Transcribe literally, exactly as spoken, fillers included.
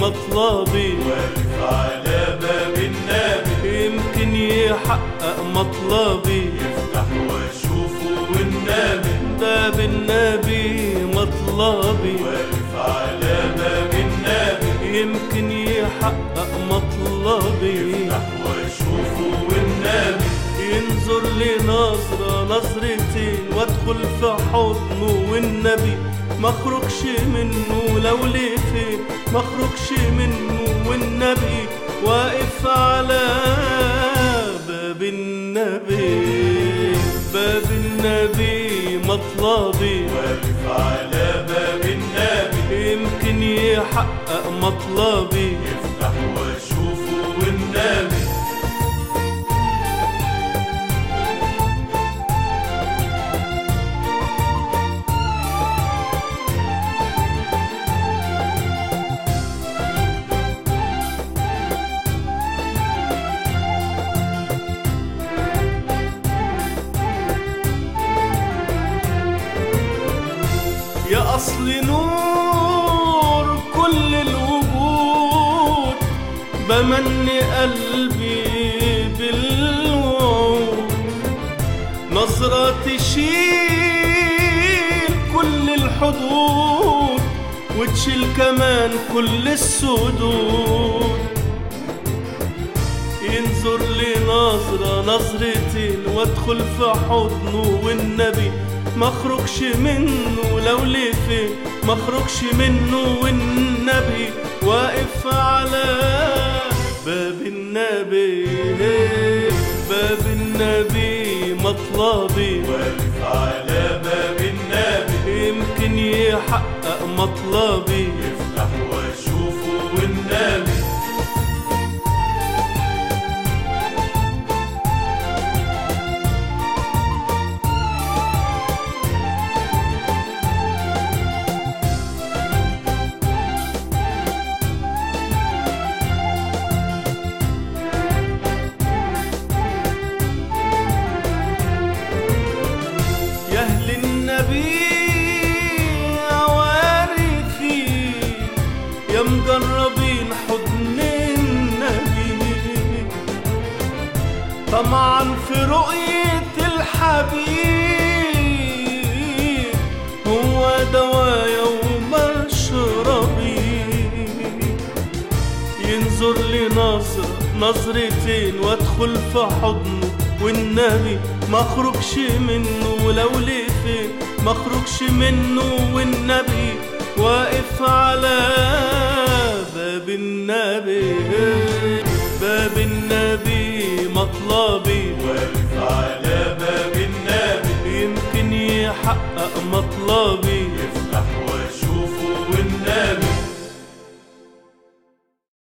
مطلبي، واقف على باب النبي يمكن يحقق مطلبي، يفتح واشوفه والنبي باب النبي مطلبي، واقف على باب النبي يمكن يحقق مطلبي، يفتح واشوفه والنبي ينظر لي نظرة نظرتين وادخل في حضنه والنبي مخرجش منه لو لفين، مخرجش منه والنبي واقف على باب النبي، باب النبي مطلبي، واقف على باب النبي يمكن يحقق مطلبي، يفتح واشوفه والنبي يا أصل نور كل الوجود، بمني قلبي بالوعود، نظرة تشيل كل الحدود وتشيل كمان كل السدود، ينظر لي نظرة نظرتين وادخل في حضنه والنبي مخرجش منه لو لفين، مخرجش منه والنبي واقف على باب النبي، باب النبي مطلبي، واقف على باب النبي يمكن يحقق مطلبي، يفتح واشوفه والنبي يا مجربين حضن النبي طمعا في رؤية الحبيب، هو دوايا ومشربي، ينظر لي نظرة نظرتين وادخل في حضنه والنبي مخرجش منه لو لفين، مخرجش منه والنبي واقف على باب النبي، باب النبي مطلبي، واقف على باب النبي يمكن يحقق مطلبي.